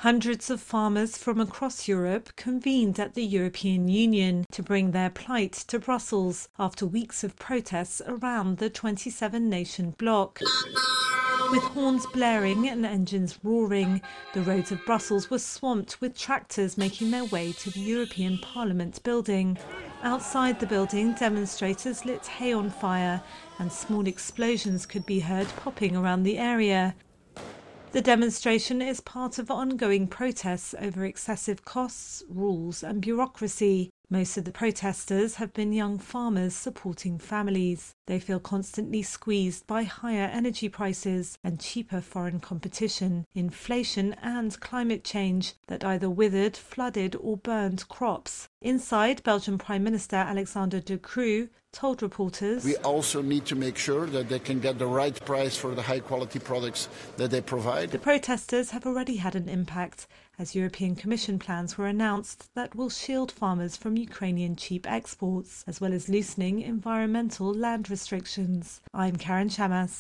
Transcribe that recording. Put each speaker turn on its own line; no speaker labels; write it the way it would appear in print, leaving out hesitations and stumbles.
Hundreds of farmers from across Europe convened at the European Union to bring their plight to Brussels after weeks of protests around the 27-nation bloc. With horns blaring and engines roaring, the roads of Brussels were swamped with tractors making their way to the European Parliament building. Outside the building, demonstrators lit hay on fire, and small explosions could be heard popping around the area. The demonstration is part of ongoing protests over excessive costs, rules and bureaucracy. Most of the protesters have been young farmers supporting families. They feel constantly squeezed by higher energy prices and cheaper foreign competition, inflation and climate change that either withered, flooded or burned crops. Inside, Belgian Prime Minister Alexander De Croo told reporters,
"We also need to make sure that they can get the right price for the high-quality products that they provide."
The protesters have already had an impact, as European Commission plans were announced that will shield farmers from Ukrainian cheap exports, as well as loosening environmental land restrictions. I'm Karen Chamas.